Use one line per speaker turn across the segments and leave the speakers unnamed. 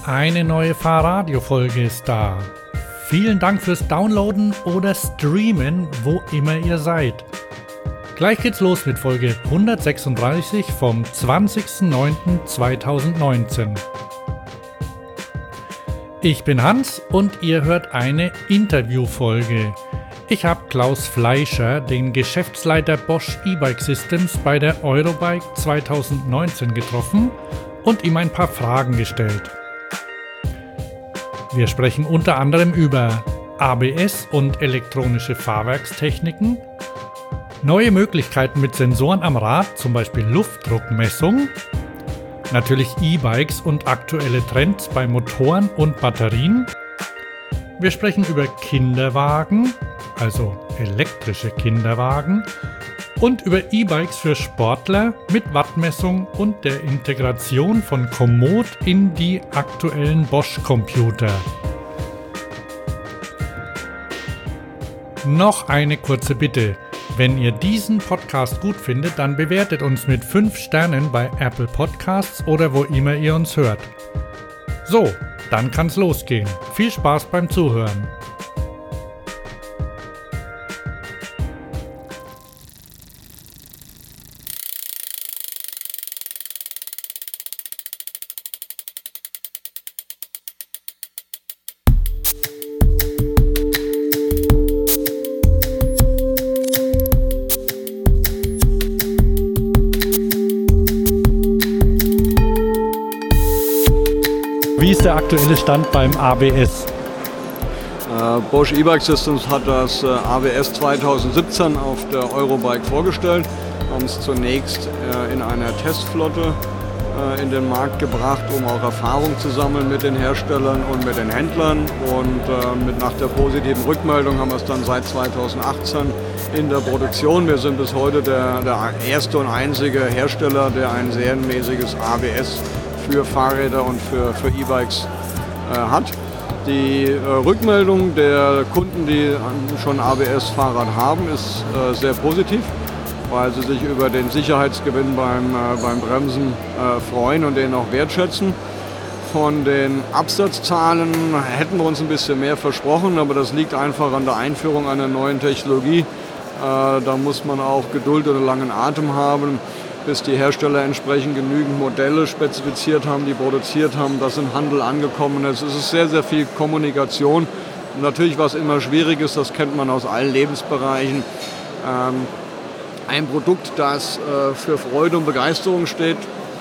Eine neue Fahrradio-Folge ist da. Vielen Dank fürs Downloaden oder Streamen, wo immer ihr seid. Gleich geht's los mit Folge 136 vom 20.09.2019. Ich bin Hans und ihr hört eine Interviewfolge. Ich habe Klaus Fleischer, den Geschäftsleiter Bosch E-Bike Systems bei der Eurobike 2019 getroffen und ihm ein paar Fragen gestellt. Wir sprechen unter anderem über ABS und elektronische Fahrwerkstechniken, neue Möglichkeiten mit Sensoren am Rad, zum Beispiel Luftdruckmessung, natürlich E-Bikes und aktuelle Trends bei Motoren und Batterien. Wir sprechen über Kinderwagen, also elektrische Kinderwagen, und über E-Bikes für Sportler mit Wattmessung und der Integration von Komoot in die aktuellen Bosch-Computer. Noch eine kurze Bitte. Wenn ihr diesen Podcast gut findet, dann bewertet uns mit 5 Sternen bei Apple Podcasts oder wo immer ihr uns hört. So, dann kann's losgehen. Viel Spaß beim Zuhören. Wie ist der aktuelle Stand beim ABS?
Bosch E-Bike Systems hat das ABS 2017 auf der Eurobike vorgestellt, haben es zunächst in einer Testflotte in den Markt gebracht, um auch Erfahrung zu sammeln mit den Herstellern und mit den Händlern. Und nach der positiven Rückmeldung haben wir es dann seit 2018 in der Produktion. Wir sind bis heute der erste und einzige Hersteller, der ein serienmäßiges ABS für Fahrräder und für E-Bikes hat. Die Rückmeldung der Kunden, die schon ABS-Fahrrad haben, ist sehr positiv, weil sie sich über den Sicherheitsgewinn beim Bremsen freuen und den auch wertschätzen. Von den Absatzzahlen hätten wir uns ein bisschen mehr versprochen, aber das liegt einfach an der Einführung einer neuen Technologie. Da muss man auch Geduld oder langen Atem haben, bis die Hersteller entsprechend genügend Modelle spezifiziert haben, die produziert haben, das im Handel angekommen ist. Es ist sehr, sehr viel Kommunikation. Und natürlich, was immer schwierig ist, das kennt man aus allen Lebensbereichen. Ein Produkt, das für Freude und Begeisterung steht,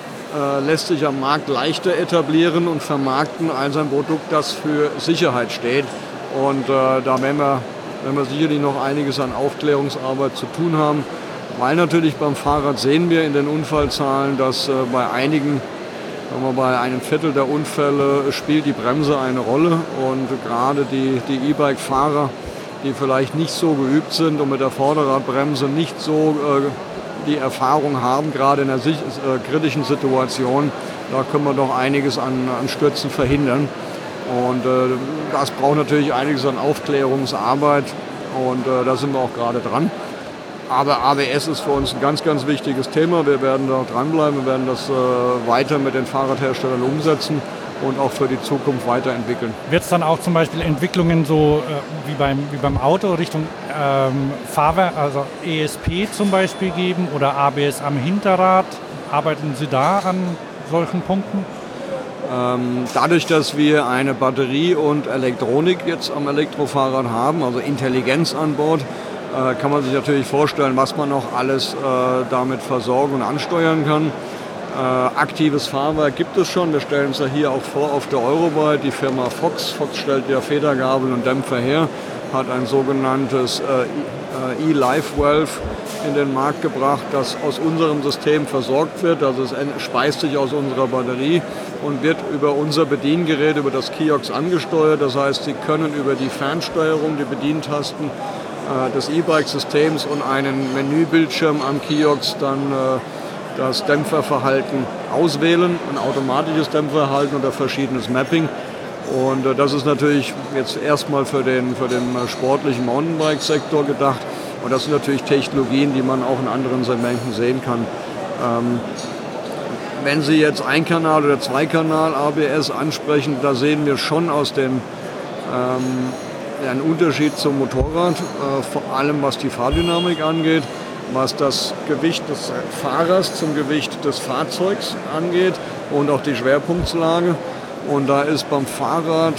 lässt sich am Markt leichter etablieren und vermarkten als ein Produkt, das für Sicherheit steht. Und da werden wir sicherlich noch einiges an Aufklärungsarbeit zu tun haben. Weil natürlich beim Fahrrad sehen wir in den Unfallzahlen, dass bei einigen, bei einem Viertel der Unfälle spielt die Bremse eine Rolle. Und gerade die E-Bike-Fahrer, die vielleicht nicht so geübt sind und mit der Vorderradbremse nicht so die Erfahrung haben, gerade in einer kritischen Situation, da können wir doch einiges an Stürzen verhindern. Und das braucht natürlich einiges an Aufklärungsarbeit und da sind wir auch gerade dran. Aber ABS ist für uns ein ganz, ganz wichtiges Thema. Wir werden da dranbleiben, wir werden das weiter mit den Fahrradherstellern umsetzen und auch für die Zukunft weiterentwickeln.
Wird es dann auch zum Beispiel Entwicklungen so wie beim Auto Richtung Fahrwerk, also ESP zum Beispiel geben oder ABS am Hinterrad? Arbeiten Sie da an solchen Punkten?
Dadurch, dass wir eine Batterie und Elektronik jetzt am Elektrofahrrad haben, also Intelligenz an Bord, kann man sich natürlich vorstellen, was man noch alles damit versorgen und ansteuern kann. Aktives Fahrwerk gibt es schon. Wir stellen es ja hier auch vor auf der Eurobike. Die Firma Fox stellt ja Federgabel und Dämpfer her, hat ein sogenanntes E-Live-Valve in den Markt gebracht, das aus unserem System versorgt wird. Also es speist sich aus unserer Batterie und wird über unser Bediengerät, über das Kiosk angesteuert. Das heißt, Sie können über die Fernsteuerung, die Bedientasten des E-Bike-Systems und einen Menübildschirm am Kiosk dann das Dämpferverhalten auswählen, ein automatisches Dämpferverhalten oder verschiedenes Mapping. Und das ist natürlich jetzt erstmal für den sportlichen Mountainbike-Sektor gedacht. Und das sind natürlich Technologien, die man auch in anderen Segmenten sehen kann. wenn Sie jetzt Einkanal- oder Zweikanal-ABS ansprechen, da sehen wir schon aus den einen Unterschied zum Motorrad, vor allem was die Fahrdynamik angeht, was das Gewicht des Fahrers zum Gewicht des Fahrzeugs angeht und auch die Schwerpunktslage. Und da ist beim Fahrrad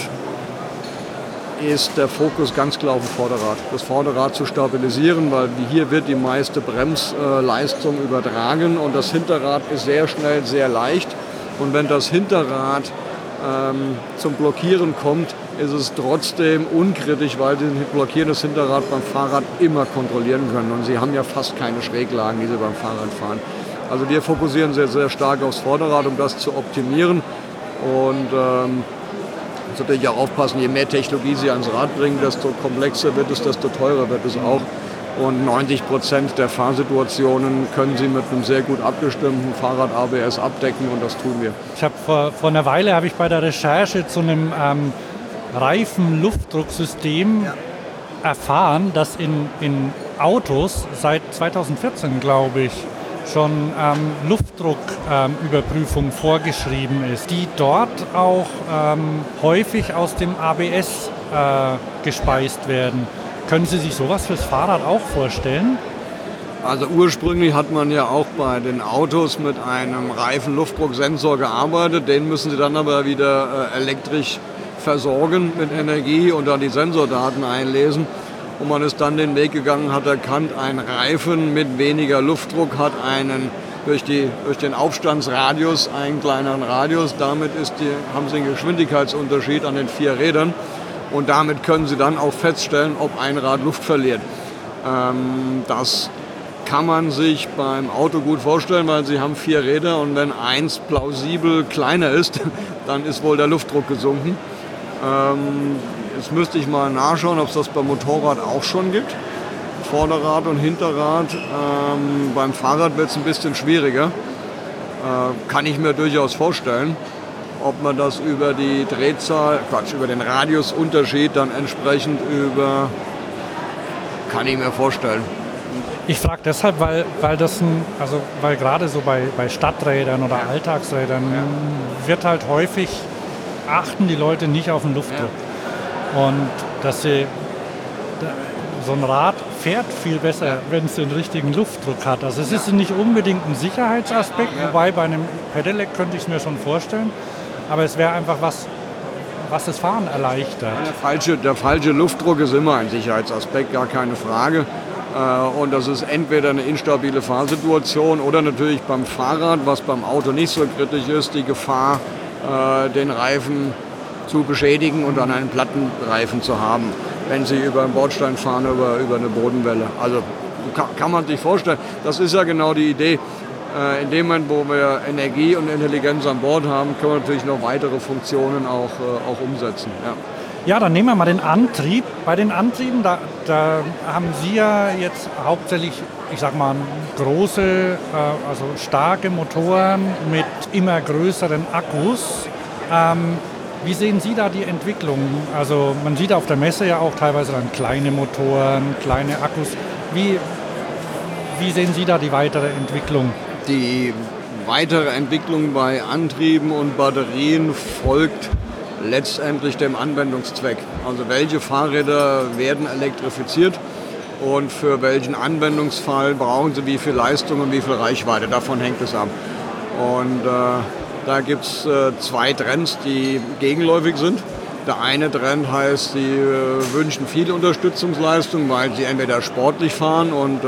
der Fokus ganz klar auf dem Vorderrad. Das Vorderrad zu stabilisieren, weil hier wird die meiste Bremsleistung übertragen und das Hinterrad ist sehr schnell, sehr leicht. Und wenn das Hinterrad zum Blockieren kommt, ist es trotzdem unkritisch, weil Sie ein blockierendes Hinterrad beim Fahrrad immer kontrollieren können. Und Sie haben ja fast keine Schräglagen, die Sie beim Fahrrad fahren. Also wir fokussieren sehr, sehr stark aufs Vorderrad, um das zu optimieren. Und muss natürlich auch aufpassen, je mehr Technologie Sie ans Rad bringen, desto komplexer wird es, desto teurer wird es auch. Und 90% der Fahrsituationen können Sie mit einem sehr gut abgestimmten Fahrrad-ABS abdecken und das tun wir.
Ich habe vor einer Weile habe ich bei der Recherche zu einem Reifen-Luftdrucksystem erfahren, dass in Autos seit 2014, glaube ich, schon Luftdrucküberprüfung vorgeschrieben ist, die dort auch häufig aus dem ABS gespeist werden. Können Sie sich sowas fürs Fahrrad auch vorstellen?
Also ursprünglich hat man ja auch bei den Autos mit einem Reifen-Luftdrucksensor gearbeitet. Den müssen Sie dann aber wieder elektrisch versorgen mit Energie und dann die Sensordaten einlesen. Und man ist dann den Weg gegangen, hat erkannt, ein Reifen mit weniger Luftdruck hat durch den Aufstandsradius einen kleineren Radius. Damit haben Sie einen Geschwindigkeitsunterschied an den 4 Rädern. Und damit können Sie dann auch feststellen, ob ein Rad Luft verliert. Das kann man sich beim Auto gut vorstellen, weil Sie haben 4 Räder und wenn eins plausibel kleiner ist, dann ist wohl der Luftdruck gesunken. Jetzt müsste ich mal nachschauen, ob es das beim Motorrad auch schon gibt. Vorderrad und Hinterrad. Beim Fahrrad wird es ein bisschen schwieriger. Kann ich mir durchaus vorstellen. Ob man das über die über den Radiusunterschied dann entsprechend kann ich mir vorstellen.
Ich frage deshalb, weil gerade so bei Stadträdern oder Alltagsrädern wird halt häufig achten die Leute nicht auf den Luftdruck. Und so ein Rad fährt viel besser, wenn es den richtigen Luftdruck hat. Also es ist nicht unbedingt ein Sicherheitsaspekt, wobei bei einem Pedelec könnte ich es mir schon vorstellen. Aber es wäre einfach was das Fahren erleichtert.
Der falsche Luftdruck ist immer ein Sicherheitsaspekt, gar keine Frage. Und das ist entweder eine instabile Fahrsituation oder natürlich beim Fahrrad, was beim Auto nicht so kritisch ist, die Gefahr, den Reifen zu beschädigen und dann einen platten Reifen zu haben, wenn Sie über einen Bordstein fahren, über eine Bodenwelle. Also kann man sich vorstellen, das ist ja genau die Idee. In dem Moment, wo wir Energie und Intelligenz an Bord haben, können wir natürlich noch weitere Funktionen auch umsetzen.
Ja, dann nehmen wir mal den Antrieb. Bei den Antrieben, da haben Sie ja jetzt hauptsächlich, ich sag mal, große, also starke Motoren mit immer größeren Akkus. Wie sehen Sie da die Entwicklung? Also man sieht auf der Messe ja auch teilweise dann kleine Motoren, kleine Akkus. Wie sehen Sie da die weitere Entwicklung?
Die weitere Entwicklung bei Antrieben und Batterien folgt letztendlich dem Anwendungszweck. Also welche Fahrräder werden elektrifiziert und für welchen Anwendungsfall brauchen sie wie viel Leistung und wie viel Reichweite. Davon hängt es ab. Und da gibt es 2 Trends, die gegenläufig sind. Der eine Trend heißt, sie wünschen viel Unterstützungsleistung, weil sie entweder sportlich fahren und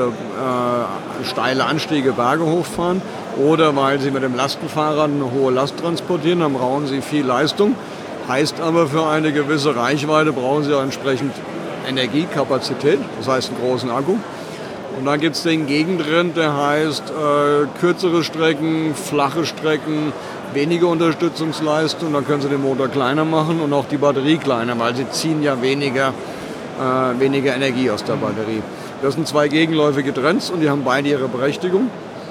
steile Anstiege, Berge hochfahren, oder weil sie mit dem Lastenfahrrad eine hohe Last transportieren, dann brauchen sie viel Leistung. Heißt aber, für eine gewisse Reichweite brauchen sie auch entsprechend Energiekapazität, das heißt einen großen Akku. Und dann gibt es den Gegentrend, der heißt kürzere Strecken, flache Strecken, weniger Unterstützungsleistung, dann können Sie den Motor kleiner machen und auch die Batterie kleiner, weil sie ziehen ja weniger Energie aus der Batterie. Das sind 2 gegenläufige Trends und die haben beide ihre Berechtigung.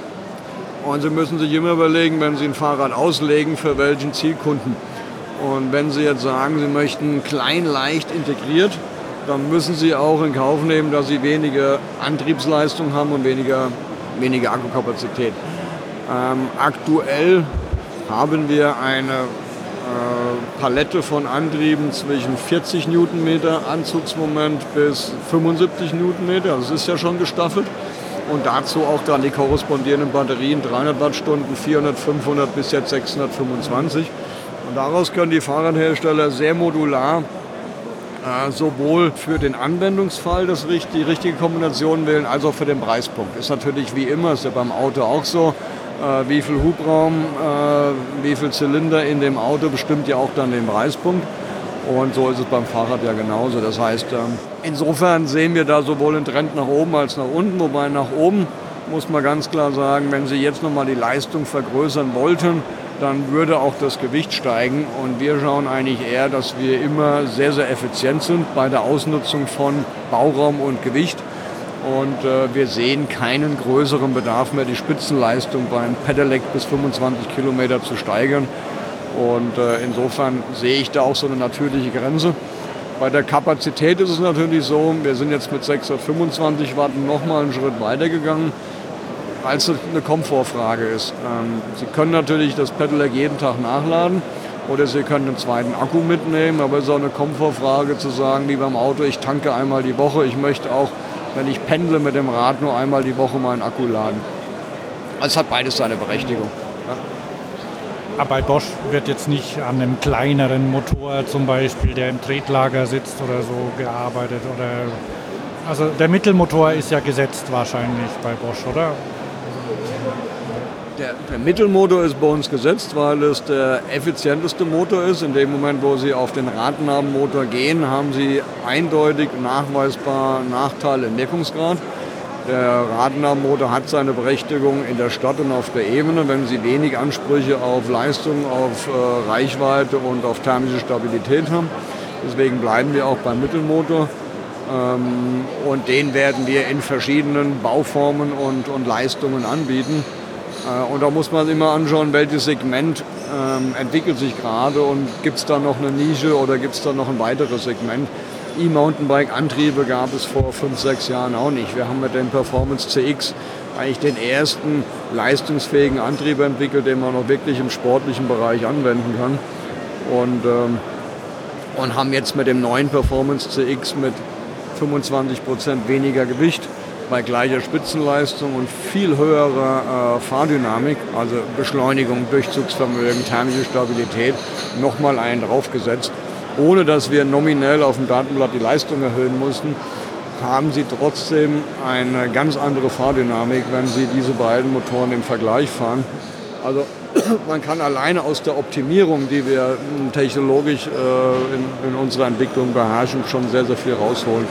Und Sie müssen sich immer überlegen, wenn Sie ein Fahrrad auslegen, für welchen Zielkunden. Und wenn Sie jetzt sagen, Sie möchten klein, leicht integriert, dann müssen Sie auch in Kauf nehmen, dass Sie weniger Antriebsleistung haben und weniger Akkukapazität. Aktuell haben wir eine Palette von Antrieben zwischen 40 Newtonmeter Anzugsmoment bis 75 Newtonmeter. Das ist ja schon gestaffelt. Und dazu auch dann die korrespondierenden Batterien, 300 Wattstunden, 400, 500 bis jetzt 625. Und daraus können die Fahrradhersteller sehr modular sowohl für den Anwendungsfall die richtige Kombination wählen, als auch für den Preispunkt. Ist natürlich wie immer, ist ja beim Auto auch so, wie viel Hubraum, wie viel Zylinder in dem Auto bestimmt ja auch dann den Preispunkt. Und so ist es beim Fahrrad ja genauso. Das heißt, insofern sehen wir da sowohl einen Trend nach oben als nach unten. Wobei nach oben muss man ganz klar sagen, wenn Sie jetzt nochmal die Leistung vergrößern wollten, dann würde auch das Gewicht steigen. Und wir schauen eigentlich eher, dass wir immer sehr, sehr effizient sind bei der Ausnutzung von Bauraum und Gewicht. Und wir sehen keinen größeren Bedarf mehr, die Spitzenleistung beim Pedelec bis 25 Kilometer zu steigern. Und insofern sehe ich da auch so eine natürliche Grenze. Bei der Kapazität ist es natürlich so, wir sind jetzt mit 625 Watt nochmal einen Schritt weiter gegangen, als es eine Komfortfrage ist. Sie können natürlich das Pedelec jeden Tag nachladen oder Sie können einen zweiten Akku mitnehmen, aber es ist auch eine Komfortfrage zu sagen, wie beim Auto, ich tanke einmal die Woche, ich möchte auch, wenn ich pendle mit dem Rad, nur einmal die Woche meinen Akku laden. Also es hat beides seine Berechtigung. Ja.
Aber bei Bosch wird jetzt nicht an einem kleineren Motor zum Beispiel, der im Tretlager sitzt oder so, gearbeitet. Also der Mittelmotor ist ja gesetzt wahrscheinlich bei Bosch, oder?
Der Mittelmotor ist bei uns gesetzt, weil es der effizienteste Motor ist. In dem Moment, wo Sie auf den Radnabenmotor gehen, haben Sie eindeutig nachweisbar Nachteile im Wirkungsgrad. Der Radnabenmotor hat seine Berechtigung in der Stadt und auf der Ebene, wenn Sie wenig Ansprüche auf Leistung, auf Reichweite und auf thermische Stabilität haben. Deswegen bleiben wir auch beim Mittelmotor. Und den werden wir in verschiedenen Bauformen und Leistungen anbieten. Und da muss man immer anschauen, welches Segment entwickelt sich gerade und gibt es da noch eine Nische oder gibt es da noch ein weiteres Segment. E-Mountainbike-Antriebe gab es vor 5, 6 Jahren auch nicht. Wir haben mit dem Performance CX eigentlich den ersten leistungsfähigen Antrieb entwickelt, den man auch wirklich im sportlichen Bereich anwenden kann. Und haben jetzt mit dem neuen Performance CX mit 25% weniger Gewicht bei gleicher Spitzenleistung und viel höherer Fahrdynamik, also Beschleunigung, Durchzugsvermögen, thermische Stabilität, nochmal einen draufgesetzt. Ohne dass wir nominell auf dem Datenblatt die Leistung erhöhen mussten, haben Sie trotzdem eine ganz andere Fahrdynamik, wenn Sie diese beiden Motoren im Vergleich fahren. Also man kann alleine aus der Optimierung, die wir technologisch in unserer Entwicklung beherrschen, schon sehr, sehr viel rausholen.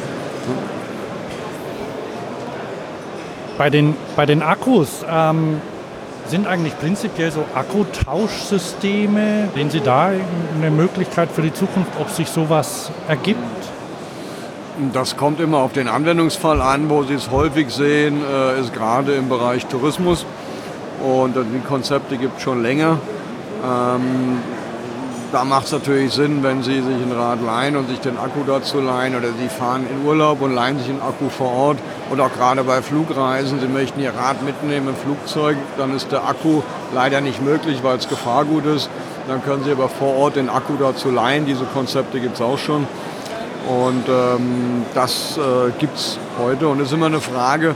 Bei den Akkus sind eigentlich prinzipiell so Akkutauschsysteme, sehen Sie da eine Möglichkeit für die Zukunft, ob sich sowas ergibt?
Das kommt immer auf den Anwendungsfall an. Wo Sie es häufig sehen, ist gerade im Bereich Tourismus. Und die Konzepte gibt es schon länger. Da macht es natürlich Sinn, wenn Sie sich ein Rad leihen und sich den Akku dazu leihen oder Sie fahren in Urlaub und leihen sich einen Akku vor Ort oder auch gerade bei Flugreisen, Sie möchten Ihr Rad mitnehmen im Flugzeug, dann ist der Akku leider nicht möglich, weil es Gefahrgut ist. Dann können Sie aber vor Ort den Akku dazu leihen, diese Konzepte gibt es auch schon und das gibt es heute und es ist immer eine Frage,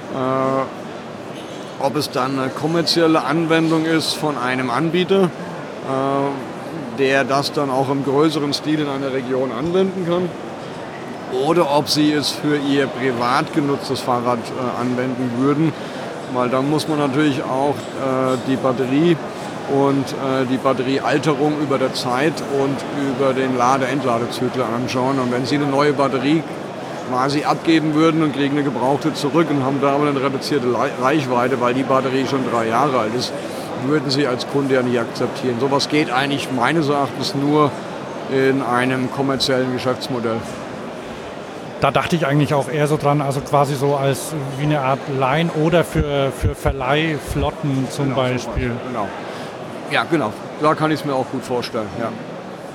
ob es dann eine kommerzielle Anwendung ist von einem Anbieter, der das dann auch im größeren Stil in einer Region anwenden kann. Oder ob sie es für ihr privat genutztes Fahrrad anwenden würden. Weil dann muss man natürlich auch die Batterie und die Batteriealterung über der Zeit und über den Lade-Entladezyklus anschauen. Und wenn Sie eine neue Batterie quasi abgeben würden und kriegen eine gebrauchte zurück und haben da aber eine reduzierte Reichweite, weil die Batterie schon 3 Jahre alt ist, würden Sie als Kunde ja nicht akzeptieren. Sowas geht eigentlich meines Erachtens nur in einem kommerziellen Geschäftsmodell.
Da dachte ich eigentlich auch eher so dran, also quasi so als wie eine Art Leihen oder für Verleihflotten zum Beispiel.
Genau. Ja, genau. Da kann ich es mir auch gut vorstellen. Ja.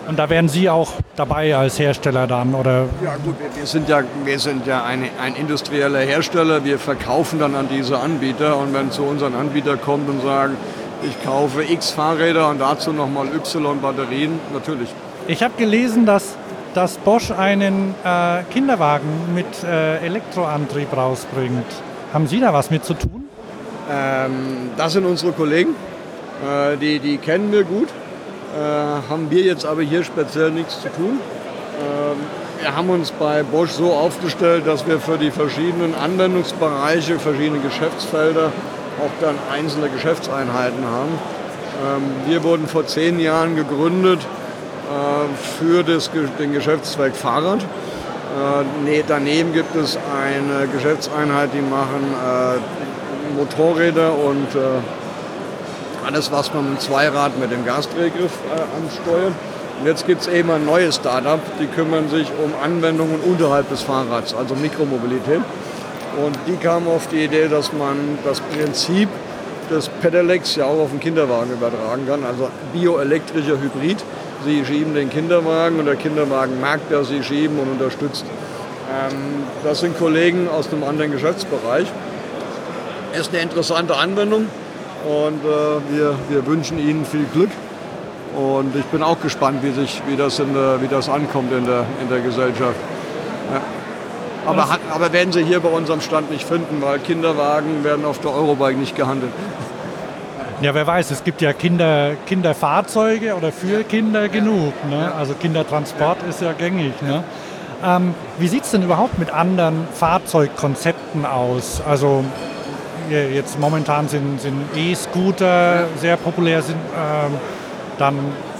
Und da wären Sie auch dabei als Hersteller dann, oder?
Ja gut, wir sind ja ein industrieller Hersteller. Wir verkaufen dann an diese Anbieter. Und wenn zu unseren Anbieter kommt und sagen, ich kaufe X Fahrräder und dazu nochmal Y Batterien, natürlich.
Ich habe gelesen, dass Bosch einen Kinderwagen mit Elektroantrieb rausbringt. Haben Sie da was mit zu tun?
Das sind unsere Kollegen. Die kennen wir gut. Haben wir jetzt aber hier speziell nichts zu tun. Wir haben uns bei Bosch so aufgestellt, dass wir für die verschiedenen Anwendungsbereiche, verschiedene Geschäftsfelder auch dann einzelne Geschäftseinheiten haben. Wir wurden vor 10 Jahren gegründet für den Geschäftszweck Fahrrad. Daneben gibt es eine Geschäftseinheit, die machen Motorräder und alles, was man mit dem Zweirad mit dem Gasdrehgriff ansteuert. Und jetzt gibt es eben ein neues Startup, die kümmern sich um Anwendungen unterhalb des Fahrrads, also Mikromobilität. Und die kamen auf die Idee, dass man das Prinzip des Pedelecs ja auch auf den Kinderwagen übertragen kann, also bioelektrischer Hybrid. Sie schieben den Kinderwagen und der Kinderwagen merkt, dass sie schieben und unterstützt. Das sind Kollegen aus einem anderen Geschäftsbereich. Ist eine interessante Anwendung. Und wir wünschen Ihnen viel Glück. Und ich bin auch gespannt, wie das ankommt in der Gesellschaft. Ja. Aber werden Sie hier bei unserem Stand nicht finden, weil Kinderwagen werden auf der Eurobike nicht gehandelt.
Ja, wer weiß, es gibt ja Kinderfahrzeuge oder für Kinder genug. Ne? Also Kindertransport ist ja gängig. Ne? Wie sieht es denn überhaupt mit anderen Fahrzeugkonzepten aus? Also jetzt momentan sind E-Scooter sehr populär, dann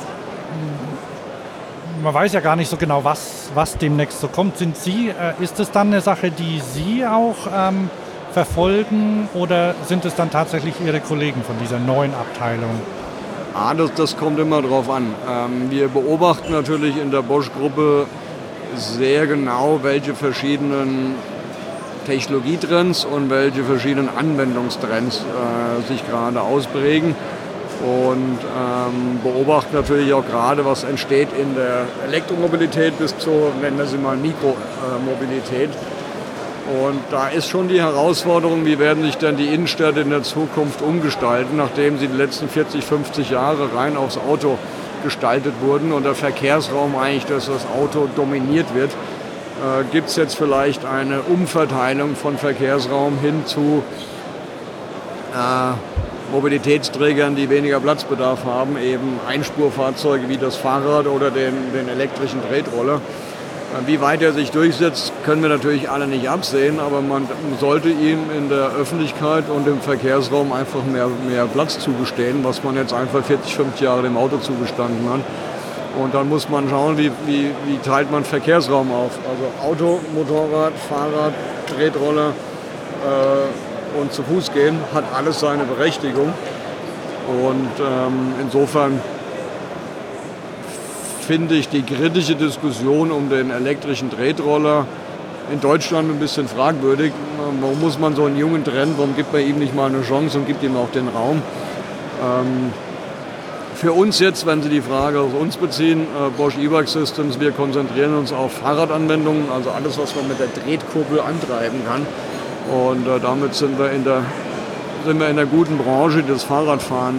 man weiß ja gar nicht so genau, was demnächst so kommt. Ist es dann eine Sache, die Sie auch verfolgen oder sind es dann tatsächlich Ihre Kollegen von dieser neuen Abteilung?
Das kommt immer drauf an. Wir beobachten natürlich in der Bosch-Gruppe sehr genau, welche verschiedenen Technologietrends und welche verschiedenen Anwendungstrends sich gerade ausprägen und beobachten natürlich auch gerade, was entsteht in der Elektromobilität bis zur, nennen wir sie mal, Mikromobilität. Und da ist schon die Herausforderung, wie werden sich denn die Innenstädte in der Zukunft umgestalten, nachdem sie die letzten 40, 50 Jahre rein aufs Auto gestaltet wurden und der Verkehrsraum eigentlich durch das Auto dominiert wird. Gibt es jetzt vielleicht eine Umverteilung von Verkehrsraum hin zu Mobilitätsträgern, die weniger Platzbedarf haben, eben Einspurfahrzeuge wie das Fahrrad oder den elektrischen Tretroller. Wie weit er sich durchsetzt, können wir natürlich alle nicht absehen, aber man sollte ihm in der Öffentlichkeit und im Verkehrsraum einfach mehr Platz zugestehen, was man jetzt einfach 40, 50 Jahre dem Auto zugestanden hat. Und dann muss man schauen, wie teilt man Verkehrsraum auf. Also Auto, Motorrad, Fahrrad, Tretroller und zu Fuß gehen hat alles seine Berechtigung. Und insofern finde ich die kritische Diskussion um den elektrischen Tretroller in Deutschland ein bisschen fragwürdig. Warum muss man so einen Jungen trennen? Warum gibt man ihm nicht mal eine Chance und gibt ihm auch den Raum? Für uns jetzt, wenn Sie die Frage auf uns beziehen, Bosch E-Bike Systems, wir konzentrieren uns auf Fahrradanwendungen, also alles, was man mit der Tretkurbel antreiben kann. Und damit sind wir in der guten Branche, die das Fahrradfahren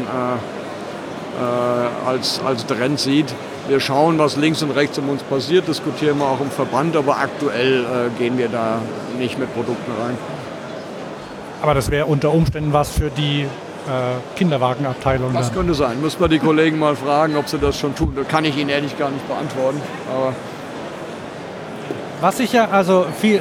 als Trend sieht. Wir schauen, was links und rechts um uns passiert, diskutieren wir auch im Verband, aber aktuell gehen wir da nicht mit Produkten rein.
Aber das wäre unter Umständen was für die Kinderwagenabteilung.
Das könnte sein. Muss man die Kollegen mal fragen, ob sie das schon tun. Das kann ich Ihnen ehrlich gar nicht beantworten. Aber
was sicher, also viel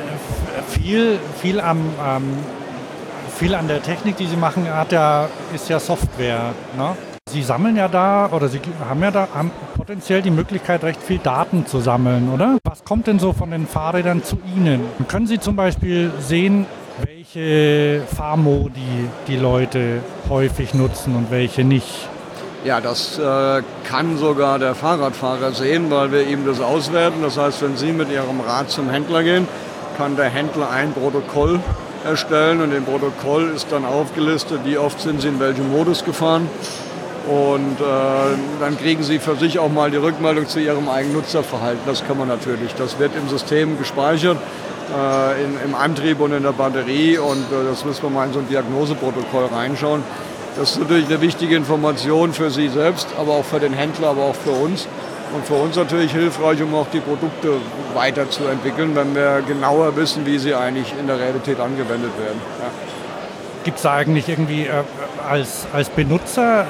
an der Technik, die Sie machen, ist ja Software. Ne? Sie sammeln ja da, oder Sie haben potenziell die Möglichkeit, recht viel Daten zu sammeln, oder? Was kommt denn so von den Fahrrädern zu Ihnen? Können Sie zum Beispiel sehen, welche Fahrmodi die Leute häufig nutzen und welche nicht?
Ja, das kann sogar der Fahrradfahrer sehen, weil wir ihm das auswerten. Das heißt, wenn Sie mit Ihrem Rad zum Händler gehen, kann der Händler ein Protokoll erstellen und im Protokoll ist dann aufgelistet, wie oft sind Sie in welchem Modus gefahren Und dann kriegen Sie für sich auch mal die Rückmeldung zu Ihrem eigenen Nutzerverhalten. Das kann man natürlich. Das wird im System gespeichert, im Antrieb und in der Batterie. Und das müssen wir mal in so ein Diagnoseprotokoll reinschauen. Das ist natürlich eine wichtige Information für Sie selbst, aber auch für den Händler, aber auch für uns. Und für uns natürlich hilfreich, um auch die Produkte weiterzuentwickeln, wenn wir genauer wissen, wie sie eigentlich in der Realität angewendet werden. Ja.
Gibt es da eigentlich irgendwie als Benutzer,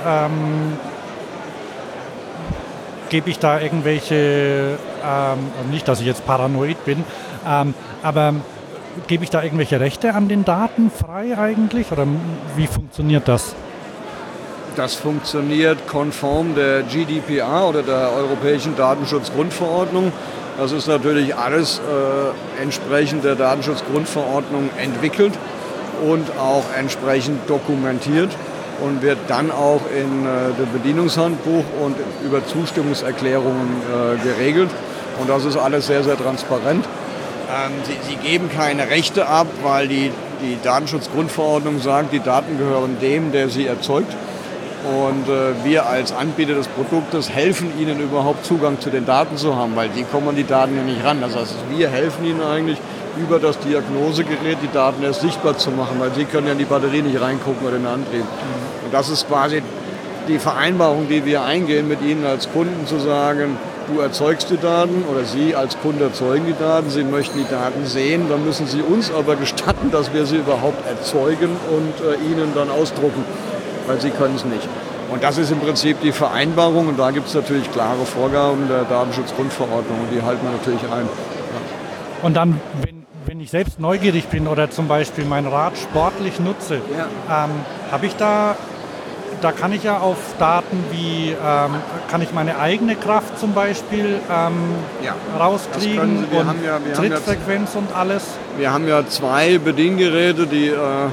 gebe ich da irgendwelche, nicht, dass ich jetzt paranoid bin, aber gebe ich da irgendwelche Rechte an den Daten frei eigentlich? Oder wie funktioniert das?
Das funktioniert konform der GDPR oder der Europäischen Datenschutzgrundverordnung. Das ist natürlich alles entsprechend der Datenschutzgrundverordnung entwickelt und auch entsprechend dokumentiert und wird dann auch in dem Bedienungshandbuch und über Zustimmungserklärungen geregelt. Und das ist alles sehr, sehr transparent. Sie geben keine Rechte ab, weil die Datenschutzgrundverordnung sagt, die Daten gehören dem, der sie erzeugt. Und wir als Anbieter des Produktes helfen Ihnen überhaupt Zugang zu den Daten zu haben, weil Sie kommen an die Daten ja nicht ran. Das heißt, wir helfen Ihnen eigentlich über das Diagnosegerät die Daten erst sichtbar zu machen, weil Sie können ja in die Batterie nicht reingucken oder in den Antrieb. Und das ist quasi die Vereinbarung, die wir eingehen mit Ihnen als Kunden, zu sagen, du erzeugst die Daten oder Sie als Kunde erzeugen die Daten, Sie möchten die Daten sehen, dann müssen Sie uns aber gestatten, dass wir sie überhaupt erzeugen und Ihnen dann ausdrucken, weil Sie können es nicht. Und das ist im Prinzip die Vereinbarung und da gibt es natürlich klare Vorgaben der Datenschutzgrundverordnung und die halten wir natürlich ein. Ja.
Und dann, wenn ich selbst neugierig bin oder zum Beispiel mein Rad sportlich nutze, habe ich da kann ich ja auf Daten wie, kann ich meine eigene Kraft zum Beispiel rauskriegen und Trittfrequenz und alles?
Wir haben ja 2 Bediengeräte, die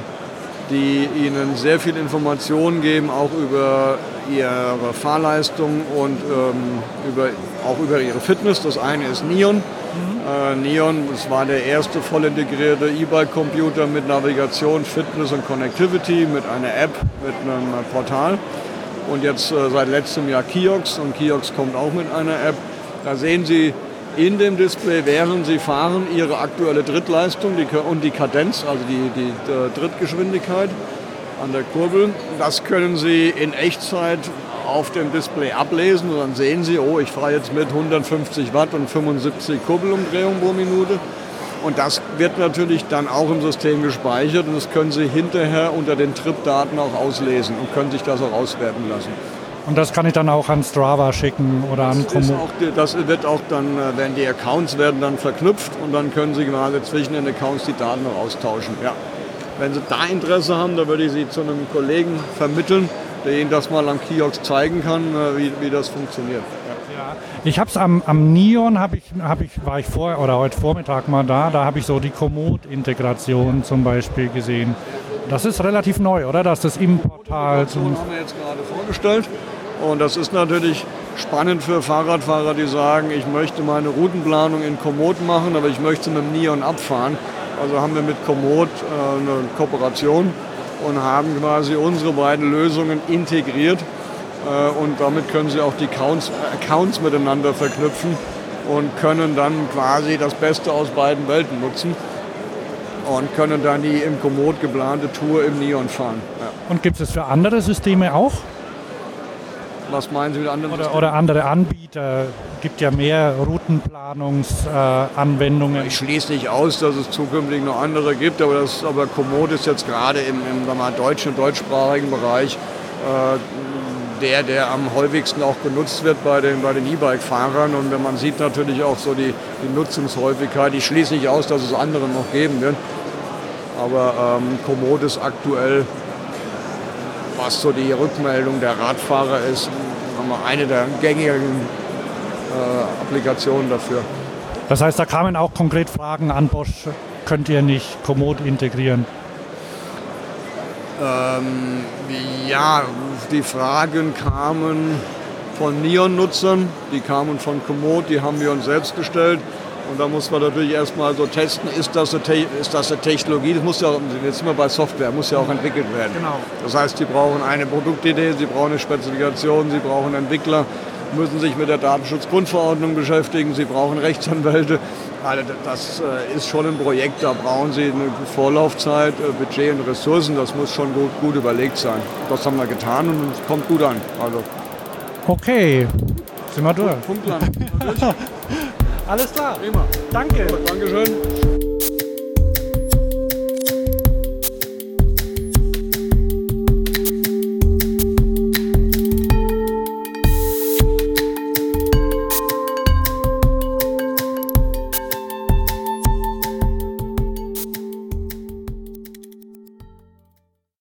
Ihnen sehr viel Informationen geben, auch über Ihre Fahrleistung und auch über Ihre Fitness. Das eine ist Nion. Nion, das war der erste voll integrierte E-Bike-Computer mit Navigation, Fitness und Connectivity, mit einer App, mit einem Portal. Und jetzt seit letztem Jahr Kiox und Kiox kommt auch mit einer App. Da sehen Sie in dem Display, während Sie fahren, Ihre aktuelle Trittleistung und die Kadenz, also die Trittgeschwindigkeit an der Kurbel. Das können Sie in Echtzeit auf dem Display ablesen und dann sehen Sie, oh, ich fahre jetzt mit 150 Watt und 75 Kurbelumdrehungen pro Minute. Und das wird natürlich dann auch im System gespeichert und das können Sie hinterher unter den Trip-Daten auch auslesen und können sich das auch auswerten lassen.
Und das kann ich dann auch an Strava schicken oder an Komoot?
Das wird auch dann, wenn die Accounts werden dann verknüpft und dann können Sie gerade zwischen den Accounts die Daten noch austauschen. Ja. Wenn Sie da Interesse haben, dann würde ich Sie zu einem Kollegen vermitteln, der Ihnen das mal am Kiosk zeigen kann, wie das funktioniert.
Ja. Ich habe es am Nion, war ich vorher oder heute Vormittag mal da habe ich so die Komoot-Integration zum Beispiel gesehen. Das ist relativ neu, oder? Dass das im Portal...
Das haben wir jetzt gerade vorgestellt und das ist natürlich spannend für Fahrradfahrer, die sagen, ich möchte meine Routenplanung in Komoot machen, aber ich möchte mit dem Nion abfahren. Also haben wir mit Komoot eine Kooperation und haben quasi unsere beiden Lösungen integriert und damit können Sie auch die Accounts miteinander verknüpfen und können dann quasi das Beste aus beiden Welten nutzen und können dann die im Komoot geplante Tour im Nion fahren. Ja.
Und gibt es für andere Systeme auch?
Was meinen Sie mit anderen Systemen?
Oder andere Anbieter? Gibt ja mehr Routenplanungsanwendungen.
Ich schließe nicht aus, dass es zukünftig noch andere gibt, aber Komoot ist jetzt gerade im deutschsprachigen Bereich der am häufigsten auch genutzt wird bei den E-Bike-Fahrern. Und wenn man sieht natürlich auch so die Nutzungshäufigkeit, ich schließe nicht aus, dass es andere noch geben wird. Aber Komoot ist aktuell, was so die Rückmeldung der Radfahrer ist, eine der gängigen Applikationen dafür.
Das heißt, da kamen auch konkret Fragen an Bosch, könnt ihr nicht Komoot integrieren?
Ja, die Fragen kamen von Nion-Nutzern, die kamen von Komoot, die haben wir uns selbst gestellt Und da muss man natürlich erstmal so testen, ist das eine Technologie, das muss ja, jetzt sind wir bei Software, muss ja auch entwickelt werden.
Genau.
Das heißt, Sie brauchen eine Produktidee, Sie brauchen eine Spezifikation, Sie brauchen Entwickler, müssen sich mit der Datenschutzgrundverordnung beschäftigen, Sie brauchen Rechtsanwälte. Also das ist schon ein Projekt, da brauchen Sie eine Vorlaufzeit, Budget und Ressourcen, das muss schon gut überlegt sein. Das haben wir getan und es kommt gut an. Also
Okay, sind wir durch.
Punktland.
Alles klar.
Prima.
Danke.
Dankeschön.